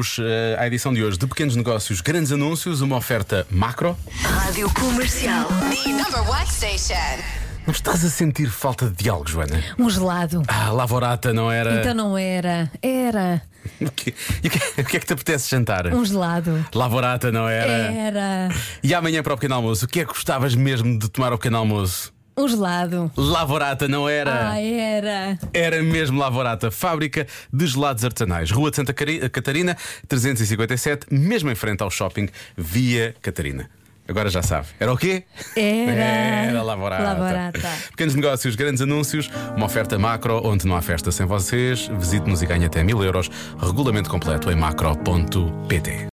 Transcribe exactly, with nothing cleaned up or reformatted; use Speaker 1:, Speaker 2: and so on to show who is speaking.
Speaker 1: Vamos uh, à edição de hoje de Pequenos Negócios, Grandes Anúncios, uma oferta macro.
Speaker 2: Rádio Comercial. The number one station.
Speaker 1: Não estás a sentir falta de diálogo, Joana?
Speaker 3: Um gelado.
Speaker 1: Ah, lavorata não era.
Speaker 3: Então não era. Era.
Speaker 1: O que, e o que, o que é que te apetece jantar?
Speaker 3: Um gelado.
Speaker 1: Lavorata não era.
Speaker 3: Era.
Speaker 1: E amanhã para o pequeno almoço, o que é que gostavas mesmo de tomar ao pequeno almoço?
Speaker 3: Um gelado.
Speaker 1: Lavorata não era.
Speaker 3: Ah, era.
Speaker 1: Era mesmo Lavorata, fábrica de gelados artesanais, Rua de Santa Cari- Catarina, trezentos e cinquenta e sete, mesmo em frente ao shopping Via Catarina. Agora já sabe. Era o quê?
Speaker 3: Era.
Speaker 1: Era Lavorata.
Speaker 3: Lavorata.
Speaker 1: Pequenos negócios, grandes anúncios, uma oferta macro onde não há festa sem vocês. Visite-nos e ganhe até mil euros. Regulamento completo em macro ponto pt.